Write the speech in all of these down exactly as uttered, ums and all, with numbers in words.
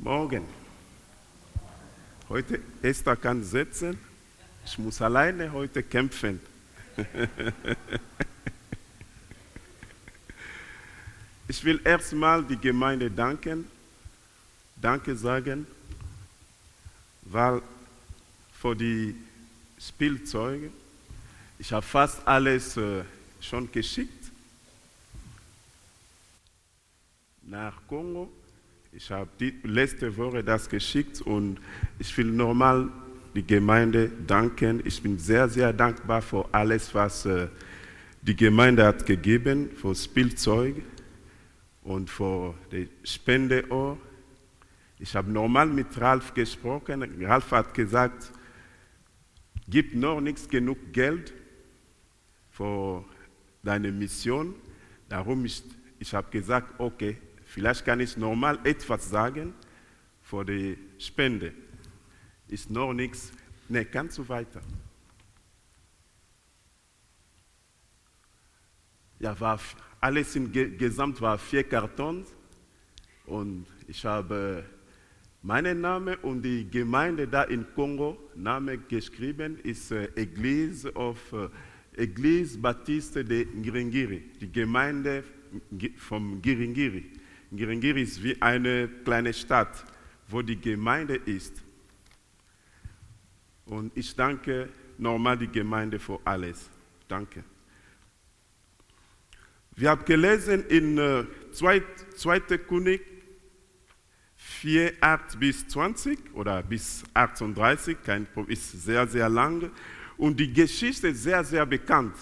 Morgen. Heute Esther kann sitzen. Ich muss alleine heute kämpfen. Ich will erstmal die Gemeinde danken, Danke sagen, weil für die Spielzeuge, ich habe fast alles äh, schon geschickt nach Kongo. Ich habe die letzte Woche das geschickt und ich will nochmal die Gemeinde danken. Ich bin sehr, sehr dankbar für alles, was äh, die Gemeinde hat gegeben, für Spielzeug und für die Spendeohr. Ich habe normal mit Ralf gesprochen. Ralf hat gesagt, gibt noch nichts genug Geld für deine Mission. Darum ich, ich habe gesagt, okay, vielleicht kann ich normal etwas sagen für die Spende. Ist noch nichts. Ne, kannst du weiter? Ja, war alles insgesamt war vier Kartons und ich habe meinen Namen und die Gemeinde da in Kongo Name geschrieben ist äh, Église of äh, Église Baptiste de Ngiringiri, die Gemeinde vom Ngiringiri. Ngiringiri ist wie eine kleine Stadt, wo die Gemeinde ist. Und ich danke nochmal die Gemeinde für alles. Danke. Wir haben gelesen in äh, zweiter König vier, acht bis zwanzig oder bis achtunddreißig, kein Problem, ist sehr, sehr lang. Und die Geschichte ist sehr, sehr bekannt,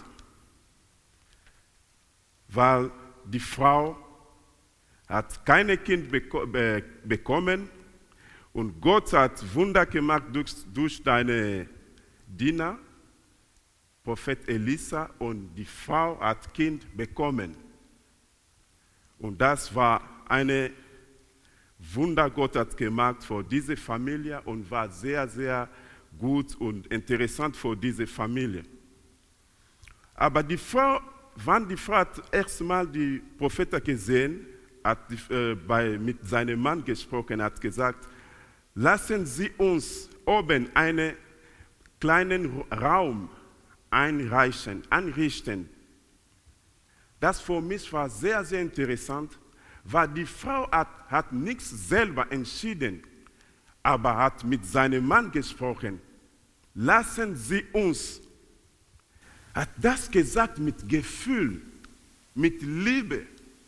weil die Frau hat kein Kind beko- be- bekommen und Gott hat Wunder gemacht durch, durch deine Diener, Prophet Elisa, und die Frau hat Kind bekommen. Und das war eine Wunder, Gott hat gemacht für diese Familie und war sehr, sehr gut und interessant für diese Familie. Aber die Frau, wann die Frau hat erstmal die Propheten gesehen, hat die, äh, bei, mit seinem Mann gesprochen, hat gesagt, lassen Sie uns oben einen kleinen Raum einreichen, einrichten. Das für mich war sehr, sehr interessant, weil die Frau hat, hat nichts selber entschieden, aber hat mit seinem Mann gesprochen. Lassen Sie uns. Hat das gesagt mit Gefühl, mit Liebe.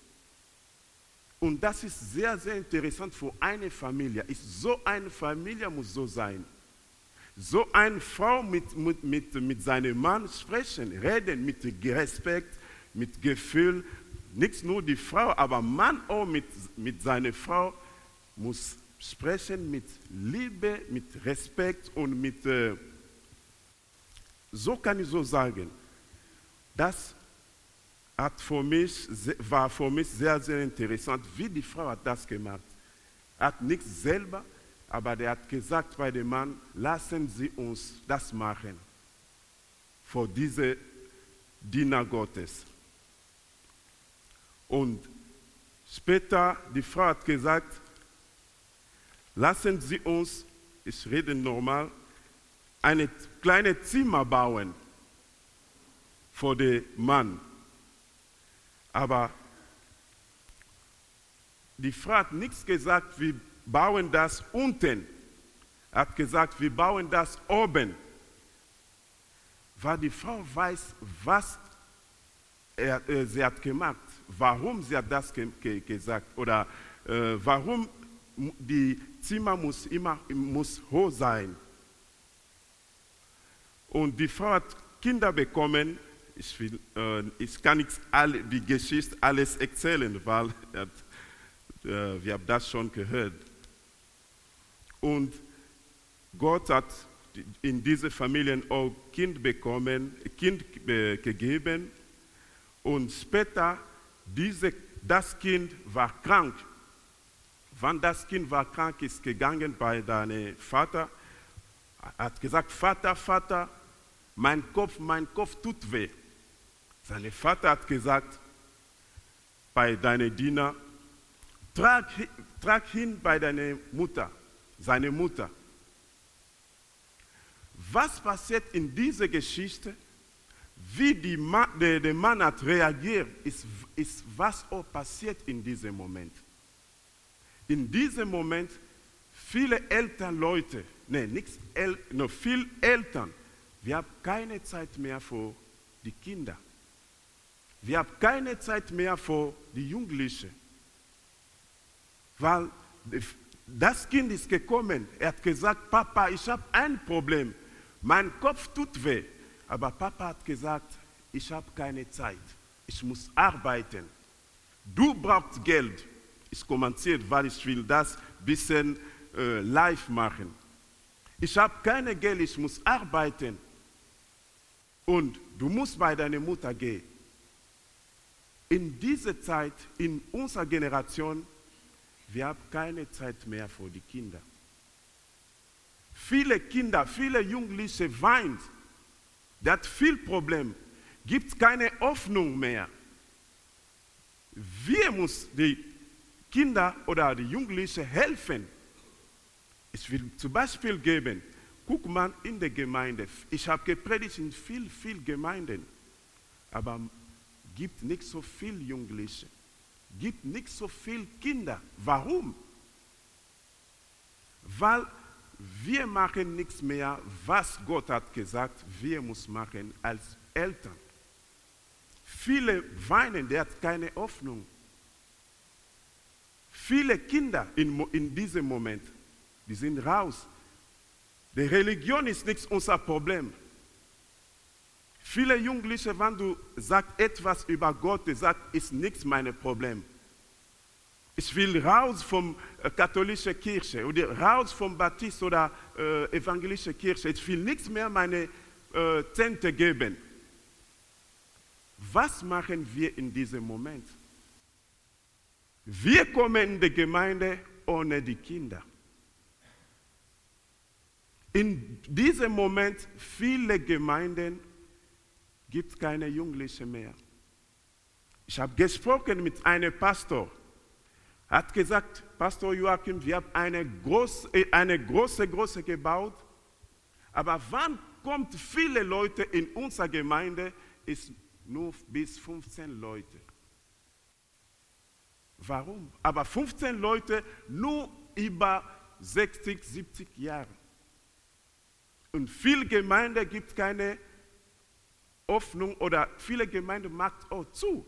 Und das ist sehr, sehr interessant für eine Familie. Ist so eine Familie muss so sein. So eine Frau mit, mit, mit, mit seinem Mann sprechen, reden mit Respekt, mit Gefühl. Nicht nur die Frau, aber Mann auch mit, mit seiner Frau muss sprechen mit Liebe, mit Respekt und mit, äh, so kann ich so sagen, das hat für mich, war für mich sehr, sehr interessant, wie die Frau hat das gemacht. Hat nichts selber, aber der hat gesagt bei dem Mann, lassen Sie uns das machen, für diese Diener Gottes. Und später, die Frau hat gesagt, lassen Sie uns, ich rede normal, eine kleine Zimmer bauen für den Mann. Aber die Frau hat nichts gesagt, wir bauen das unten. Er hat gesagt, wir bauen das oben. Weil die Frau weiß, was er, äh, sie hat gemacht. Warum sie hat das ge- ge- gesagt oder äh, warum die Zimmer muss immer muss hoch sein. Und die Frau hat Kinder bekommen. Ich, will, äh, ich kann nicht alle, die Geschichte alles erzählen, weil äh, wir haben das schon gehört. Und Gott hat in diese Familien auch Kind bekommen, Kind äh, gegeben. Und später Diese, das Kind war krank. Wann das Kind war krank, ist gegangen bei deinem Vater, hat gesagt, Vater, Vater, mein Kopf, mein Kopf tut weh. Sein Vater hat gesagt, bei deinem Diener, trag, trag ihn bei deiner Mutter, seine Mutter. Was passiert in dieser Geschichte? Wie die Ma der, der Mann hat reagiert, ist, ist was auch passiert in diesem Moment. In diesem Moment, viele ältere Leute, nee, nichts, El no, viele Eltern, wir haben keine Zeit mehr für die Kinder. Wir haben keine Zeit mehr für die Jugendlichen. Weil das Kind ist gekommen, er hat gesagt, Papa, ich habe ein Problem, mein Kopf tut weh. Aber Papa hat gesagt, ich habe keine Zeit, ich muss arbeiten. Du brauchst Geld. Ich kommentiere, weil ich will das ein bisschen äh, live machen. Ich habe kein Geld, ich muss arbeiten. Und du musst bei deiner Mutter gehen. In dieser Zeit, in unserer Generation, wir haben keine Zeit mehr für die Kinder. Viele Kinder, viele Jugendliche weinen. Der hat viel Problem. Gibt keine Hoffnung mehr. Wir müssen die Kinder oder die Jugendlichen helfen. Ich will zum Beispiel geben, guck mal in der Gemeinde. Ich habe gepredigt in viel, viel Gemeinden. Aber es gibt nicht so viele Jugendliche. Es gibt nicht so viele Kinder. Warum? Weil wir machen nichts mehr, was Gott hat gesagt, wir müssen machen als Eltern. Viele weinen, der hat keine Hoffnung. Viele Kinder in, in diesem Moment, die sind raus. Die Religion ist nicht unser Problem. Viele Jugendliche, wenn du sagst etwas über Gott, die sagen, ist nichts mein Problem. Ich will raus vom äh, katholischen Kirche oder raus vom Baptist oder äh, evangelischen Kirche. Ich will nichts mehr meine äh, Zehnte geben. Was machen wir in diesem Moment? Wir kommen in die Gemeinde ohne die Kinder. In diesem Moment, viele Gemeinden gibt es keine Jugendlichen mehr. Ich habe gesprochen mit einem Pastor. Er hat gesagt, Pastor Joachim, wir haben eine große, eine große, große gebaut. Aber wann kommt viele Leute in unserer Gemeinde, ist nur bis fünfzehn Leute. Warum? Aber fünfzehn Leute nur über sechzig, siebzig Jahre. Und viele Gemeinden gibt es keine Hoffnung oder viele Gemeinden machen auch zu.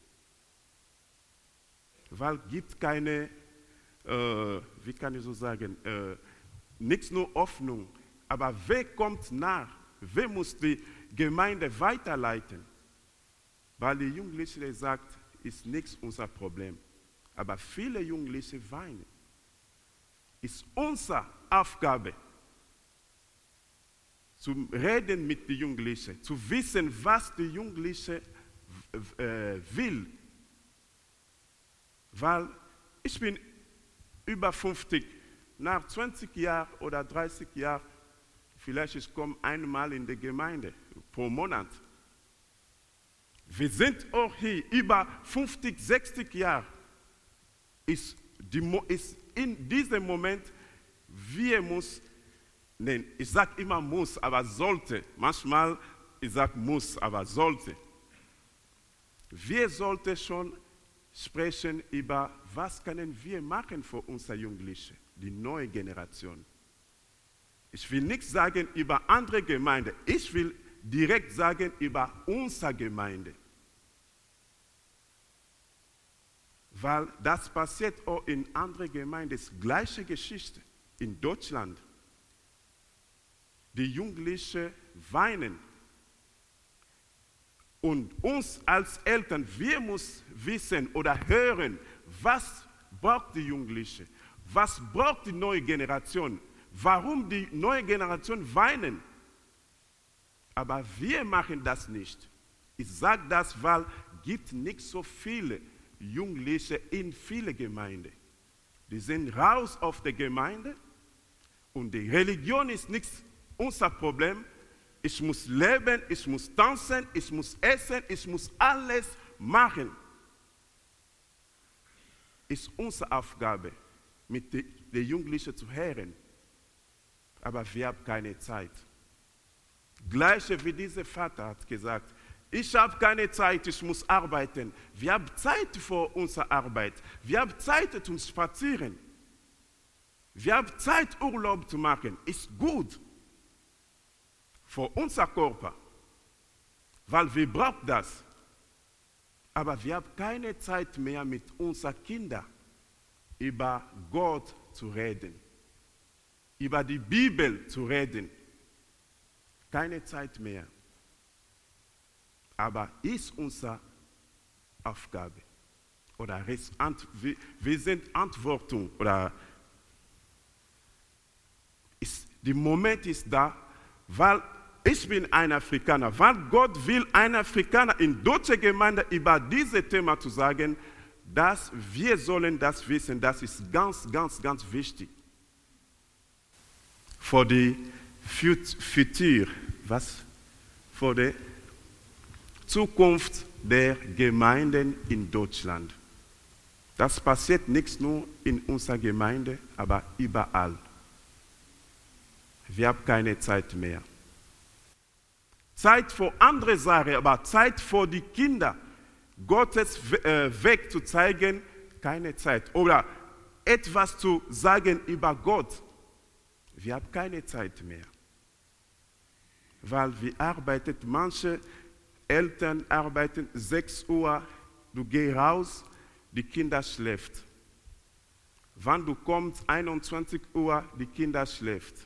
Weil es gibt keine, äh, wie kann ich so sagen, äh, nicht nur Hoffnung, aber wer kommt nach? Wer muss die Gemeinde weiterleiten? Weil die Jugendlichen sagen, ist nichts unser Problem. Aber viele Jugendliche weinen. Ist unsere Aufgabe, zu reden mit den Jugendlichen, zu wissen, was die Jugendliche äh, will. Weil ich bin über fünfzig, nach zwanzig Jahren oder dreißig Jahren, vielleicht ich komme einmal in die Gemeinde pro Monat. Wir sind auch hier über fünfzig, sechzig Jahre. Ist, die, ist in diesem Moment, wir müssen, nein, ich sage immer muss, aber sollte. Manchmal, ich sage muss, aber sollte. Wir sollten schon sprechen über, was können wir machen für unsere Jugendlichen, die neue Generation. Ich will nichts sagen über andere Gemeinden. Ich will direkt sagen über unsere Gemeinde. Weil das passiert auch in anderen Gemeinden, das gleiche Geschichte in Deutschland. Die Jugendlichen weinen. Und uns als Eltern, wir müssen wissen oder hören, was braucht die Jugendliche, was braucht die neue Generation, warum die neue Generation weinen. Aber wir machen das nicht. Ich sage das, weil es gibt nicht so viele Jugendliche in vielen Gemeinden. Die sind raus auf der Gemeinde und die Religion ist nicht unser Problem. Ich muss leben, ich muss tanzen, ich muss essen, ich muss alles machen. ist unsere Aufgabe, mit den de Jugendlichen zu hören. Aber wir haben keine Zeit. Gleiche wie dieser Vater hat gesagt, ich habe keine Zeit, ich muss arbeiten. Wir haben Zeit für unsere Arbeit. Wir haben Zeit zum Spazieren. Wir haben Zeit, Urlaub zu machen. Ist gut für unser Körper, weil wir brauchen das. Aber wir haben keine Zeit mehr, mit unseren Kindern über Gott zu reden, über die Bibel zu reden. Keine Zeit mehr. Aber ist unsere Aufgabe. Oder wir sind Verantwortung. Oder ist, der Moment ist da, weil ich bin ein Afrikaner, weil Gott will ein Afrikaner in deutscher Gemeinde über dieses Thema zu sagen, dass wir sollen das wissen, das ist ganz, ganz, ganz wichtig. Für die Futur, was? Für die Zukunft der Gemeinden in Deutschland. Das passiert nicht nur in unserer Gemeinde, aber überall. Wir haben keine Zeit mehr. Zeit für andere Sachen, aber Zeit für die Kinder. Gottes Weg zu zeigen, keine Zeit. Oder etwas zu sagen über Gott. Wir haben keine Zeit mehr. Weil wir arbeiten, manche Eltern arbeiten sechs Uhr, du gehst raus, die Kinder schläft. Wann du kommst, einundzwanzig Uhr, die Kinder schläft.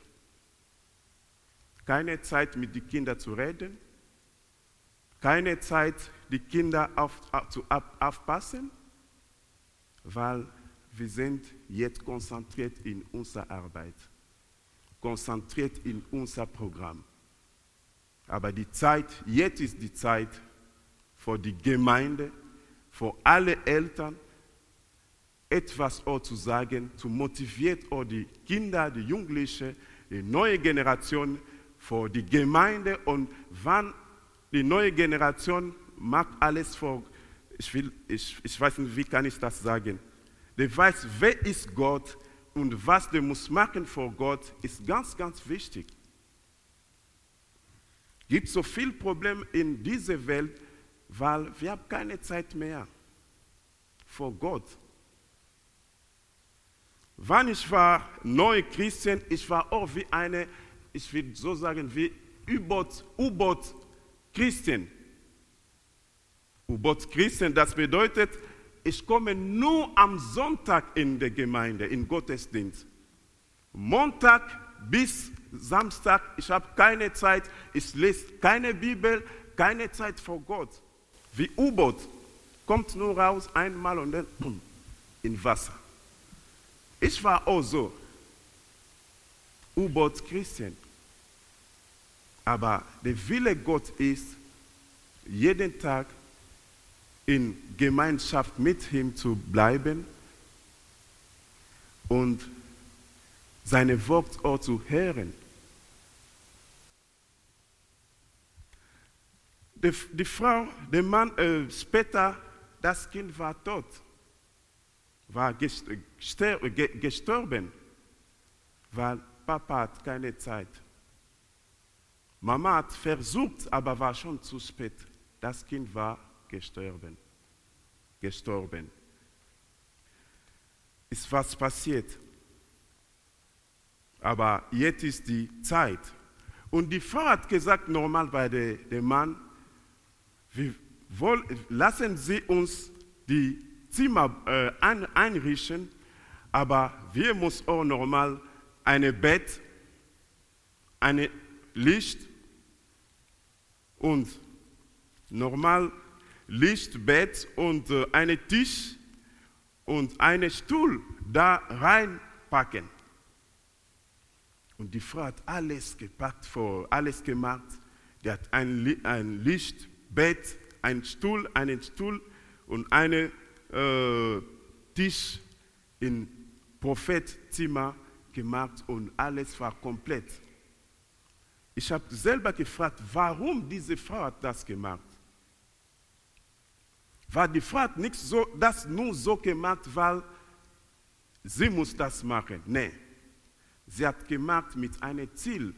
Keine Zeit mit den Kindern zu reden. Keine Zeit, die Kinder auf, auf, zu auf, aufpassen, weil wir sind jetzt konzentriert in unserer Arbeit, konzentriert in unser Programm. Aber die Zeit, jetzt ist die Zeit für die Gemeinde, für alle Eltern, etwas auch zu sagen, zu motivieren auch die Kinder, die Jugendlichen, die neue Generation für die Gemeinde. Und wann die neue Generation macht alles vor, ich, will, ich, ich weiß nicht, wie kann ich das sagen, der weiß, wer ist Gott und was der muss machen vor Gott, ist ganz, ganz wichtig. Es gibt so viele Probleme in dieser Welt, weil wir haben keine Zeit mehr vor Gott. Wann ich war neu Christian, ich war auch wie eine, ich will so sagen, wie U-Boot-Christian. U-Boot-Christian, das bedeutet, ich komme nur am Sonntag in der Gemeinde, in Gottesdienst. Montag bis Samstag, ich habe keine Zeit, ich lese keine Bibel, keine Zeit vor Gott. Wie U-Boot, kommt nur raus einmal und dann in Wasser. Ich war auch so, U-Boot-Christian. Aber der Wille Gott ist, jeden Tag in Gemeinschaft mit ihm zu bleiben und seine Worte auch zu hören. Die, die Frau, der Mann, äh, später, das Kind war tot, war gestorben, weil Papa hat keine Zeit. Mama hat versucht, aber war schon zu spät. Das Kind war gestorben. Gestorben. Ist was passiert. Aber jetzt ist die Zeit. Und die Frau hat gesagt, normal bei der, der Mann, wir wollen, lassen Sie uns die Zimmer äh, ein, einrichten, aber wir müssen auch normal ein Bett, ein Licht und normal Licht, Bett und äh, einen Tisch und einen Stuhl da reinpacken. Und die Frau hat alles gepackt, vor, alles gemacht. Die hat ein, ein Licht, Bett, einen Stuhl, einen Stuhl und einen äh, Tisch im Prophetzimmer gemacht und alles war komplett. Ich habe selber gefragt, warum diese Frau hat das gemacht. Weil die Frau hat nicht so, das nur so gemacht, weil sie muss das machen. Nein, sie hat gemacht mit einem Ziel.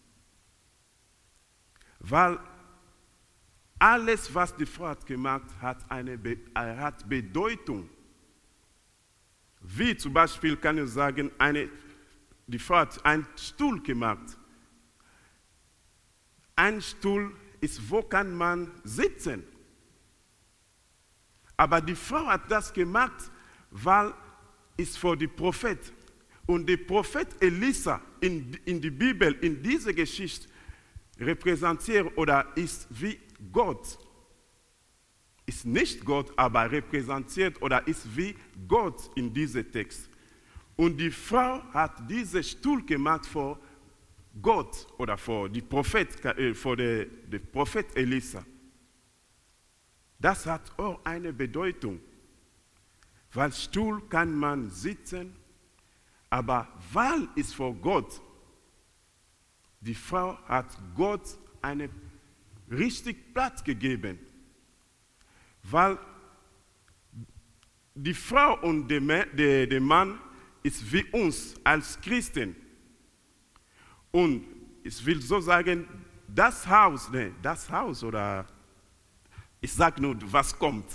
Weil alles, was die Frau hat gemacht, hat eine Be- hat Bedeutung. Wie zum Beispiel kann ich sagen, eine, die Frau hat einen Stuhl gemacht. Ein Stuhl ist, wo kann man sitzen? Aber die Frau hat das gemacht, weil es für die Prophet. Und der Prophet Elisa in, in der Bibel, in dieser Geschichte, repräsentiert oder ist wie Gott. Ist nicht Gott, aber repräsentiert oder ist wie Gott in diesem Text. Und die Frau hat diesen Stuhl gemacht vor Gott oder vor die Prophet, äh, vor den Prophet Elisa. Das hat auch eine Bedeutung, weil Stuhl kann man sitzen, aber Wahl ist vor Gott. Die Frau hat Gott einen richtigen Platz gegeben, weil die Frau und der, der, der Mann ist wie uns als Christen. Und ich will so sagen, das Haus, ne, das Haus oder ich sage nur, was kommt.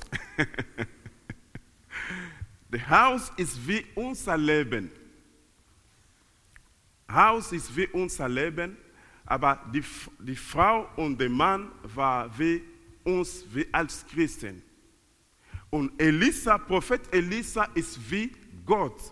Das Haus ist wie unser Leben. Haus ist wie unser Leben, aber die, die Frau und der Mann waren wie uns, wie als Christen. Und Elisa, Prophet Elisa ist wie Gott.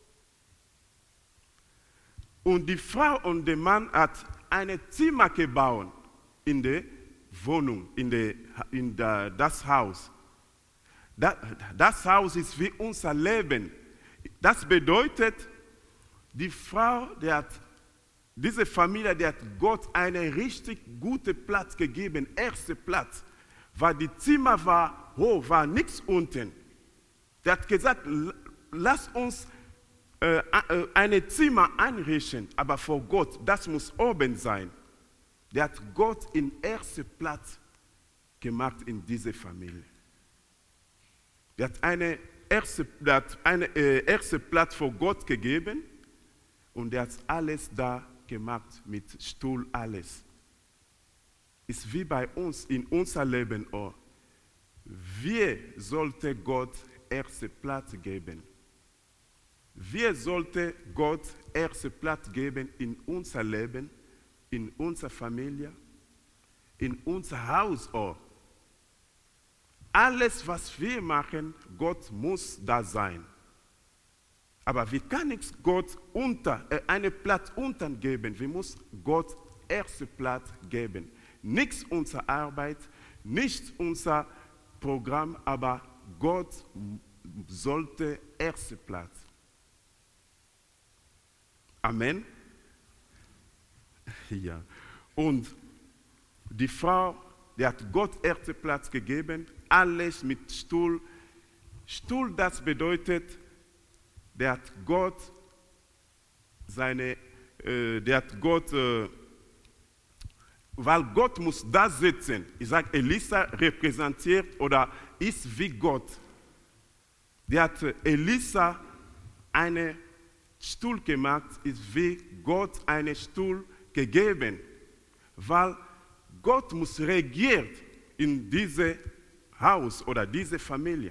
Und die Frau und der Mann hat ein Zimmer gebaut in der Wohnung, in, der, in der, das Haus. Das, das Haus ist wie unser Leben. Das bedeutet, die Frau, die hat, diese Familie, die hat Gott einen richtig guten Platz gegeben, erster Platz, weil die Zimmer war hoch, war nichts unten. Der hat gesagt, lass uns äh, äh, ein Zimmer einrichten, aber vor Gott, das muss oben sein. Der hat Gott in ersten Platz gemacht in dieser Familie. Der hat einen ersten eine, äh, erste Platz vor Gott gegeben und der hat alles da gemacht mit Stuhl, alles. Ist wie bei uns in unser Leben auch. Wir sollten Gott ersten Platz geben. Wir sollten Gott ersten Platz geben in unser Leben, in unserer Familie, in unser Haus auch. Alles, was wir machen, Gott muss da sein. Aber wir können nicht Gott unter, äh, einen Platz unten geben. Wir müssen Gott ersten Platz geben. Nicht unsere Arbeit, nicht unser Programm, aber Gott sollte ersten Platz. Amen. Ja. Und die Frau, die hat Gott ersten Platz gegeben, alles mit Stuhl. Stuhl, das bedeutet, der hat Gott seine, äh, der hat Gott, äh, weil Gott muss da sitzen. Ich sage, Elisa repräsentiert oder ist wie Gott. Der hat Elisa einen Stuhl gemacht, ist wie Gott einen Stuhl gegeben, weil Gott muss regieren in diesem Haus oder diese Familie.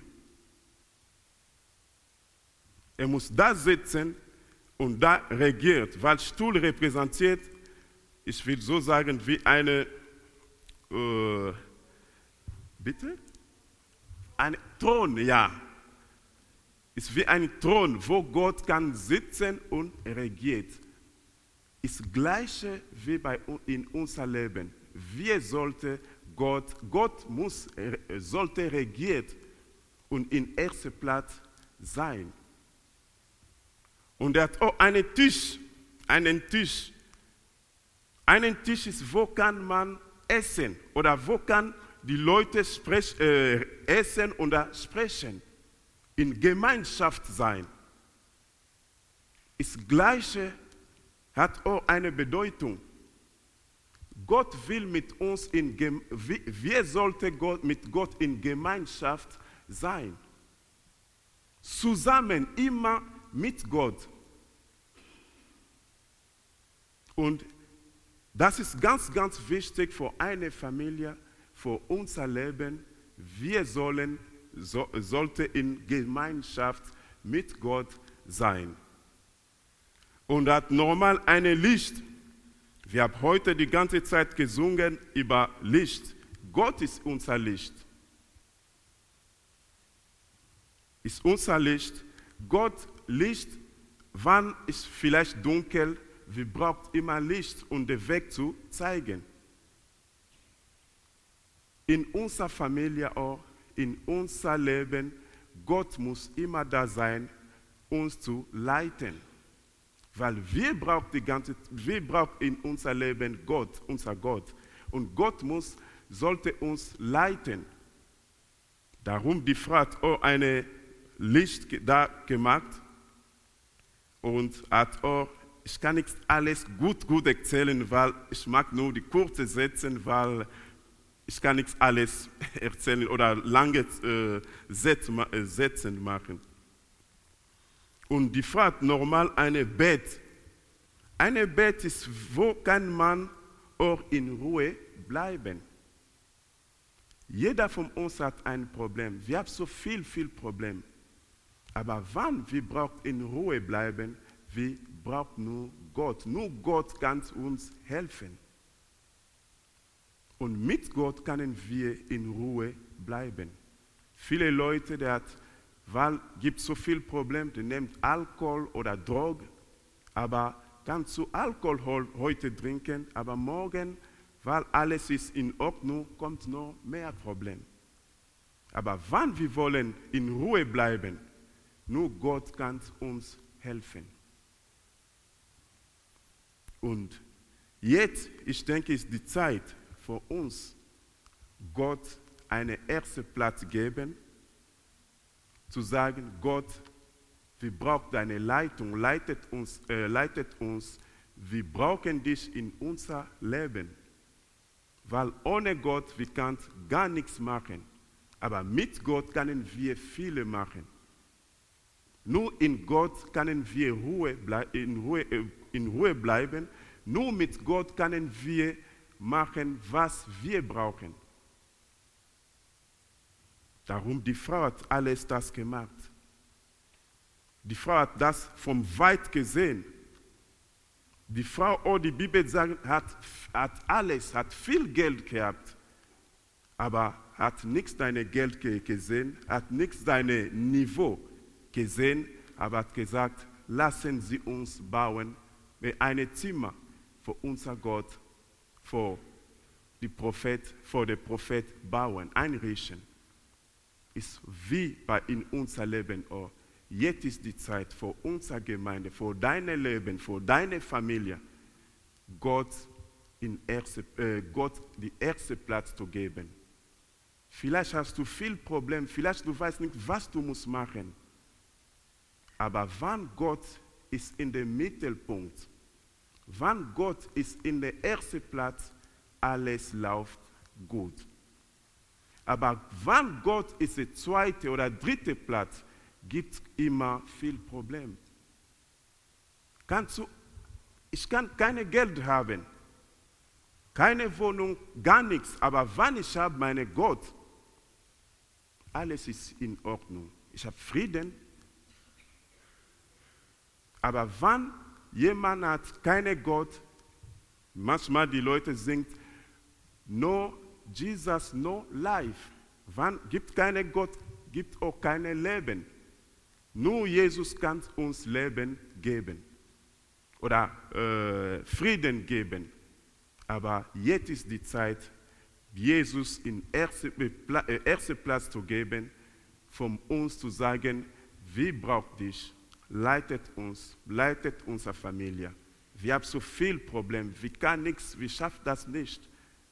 Er muss da sitzen und da regiert, weil Stuhl repräsentiert, ich will so sagen, wie eine, äh, bitte? Ein Thron, ja. Ist wie ein Thron, wo Gott kann sitzen und regiert. Ist das Gleiche wie bei, in unser Leben. Wir sollten Gott, Gott muss, sollte regiert und in erster Platz sein. Und er hat auch einen Tisch, einen Tisch. Einen Tisch ist, wo kann man essen oder wo kann die Leute sprech, äh, essen oder sprechen. In Gemeinschaft sein. Das Gleiche hat auch eine Bedeutung. Gott will mit uns, in Gem- wir sollten Gott, mit Gott in Gemeinschaft sein. Zusammen immer mit Gott. Und das ist ganz, ganz wichtig für eine Familie, für unser Leben. Wir sollen, so, sollten in Gemeinschaft mit Gott sein. Und hat normal ein Licht. Wir haben heute die ganze Zeit gesungen über Licht. Gott ist unser Licht. Ist unser Licht. Gott Licht, wann ist vielleicht dunkel, wir brauchen immer Licht, um den Weg zu zeigen. In unserer Familie auch, in unser Leben, Gott muss immer da sein, uns zu leiten. Weil wir brauchen, die ganze, wir brauchen in unser Leben Gott, unser Gott. Und Gott muss, sollte uns leiten. Darum die Frau hat auch ein Licht da gemacht und hat auch, ich kann nicht alles gut, gut erzählen, weil ich mag nur die kurzen Sätze, weil ich kann nicht alles erzählen oder lange äh, Sätze machen. Und die Frau hat normal ein Bett. Ein Bett ist, wo kann man auch in Ruhe bleiben. Jeder von uns hat ein Problem. Wir haben so viel, viel Probleme. Aber wann wir brauchen in Ruhe bleiben, wir brauchen nur Gott. Nur Gott kann uns helfen. Und mit Gott können wir in Ruhe bleiben. Viele Leute, die hat, weil es gibt so viele Probleme, die nehmen Alkohol oder Drogen, aber kannst du Alkohol heute trinken, aber morgen, weil alles ist in Ordnung, kommt noch mehr Probleme. Aber wann wir wollen in Ruhe bleiben, nur Gott kann uns helfen. Und jetzt, ich denke, ist die Zeit für uns, Gott einen ersten Platz geben, zu sagen, Gott, wir brauchen deine Leitung, leitet uns, äh, leitet uns, wir brauchen dich in unser Leben. Weil ohne Gott, wir können gar nichts machen. Aber mit Gott können wir viele machen. Nur in Gott können wir Ruhe in, Ruhe, in Ruhe bleiben. Nur mit Gott können wir machen, was wir brauchen. Darum, die Frau hat alles das gemacht. Die Frau hat das von weit gesehen. Die Frau, oh, die Bibel sagt, hat, hat alles, hat viel Geld gehabt, aber hat nichts deine Geld gesehen, hat nichts deine Niveau gesehen, aber hat gesagt, lassen Sie uns bauen ein Zimmer für unser Gott, für die Prophet, für den Prophet bauen, einrichten. Ist wie bei in unser Leben auch. Jetzt ist die Zeit für unsere Gemeinde, für dein Leben, für deine Familie, Gott, in erste, äh, Gott den ersten Platz zu geben. Vielleicht hast du viel Probleme, vielleicht du weißt nicht, was du musst machen. Aber wann Gott ist in dem Mittelpunkt, wann Gott ist in der ersten Platz, alles läuft gut. Aber wann Gott ist der zweite oder dritte Platz, gibt es immer viel Probleme. Kannst du, ich kann kein Geld haben, keine Wohnung, gar nichts, aber wenn ich habe meinen Gott, alles ist in Ordnung. Ich habe Frieden. Aber wenn jemand hat keinen Gott, manchmal die Leute singen, no Jesus, no life. Wenn gibt keinen Gott, gibt auch kein Leben. Nur Jesus kann uns Leben geben oder äh, Frieden geben. Aber jetzt ist die Zeit, Jesus in ersten äh, erste Platz zu geben, von uns zu sagen, wir brauchen dich, leitet uns, leitet unsere Familie. Wir haben so viele Probleme, wir können nichts, wir schaffen das nicht.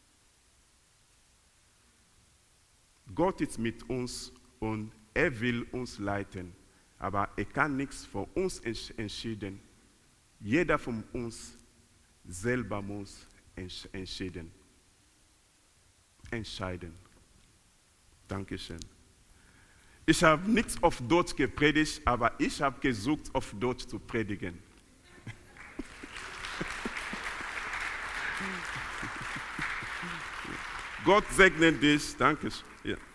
Gott ist mit uns und er will uns leiten. Aber er kann nichts für uns entscheiden. Jeder von uns selber muss entscheiden. Entscheiden. Dankeschön. Ich habe nichts auf Deutsch gepredigt, aber ich habe gesucht, auf Deutsch zu predigen. Gott segne dich. Danke. Ja.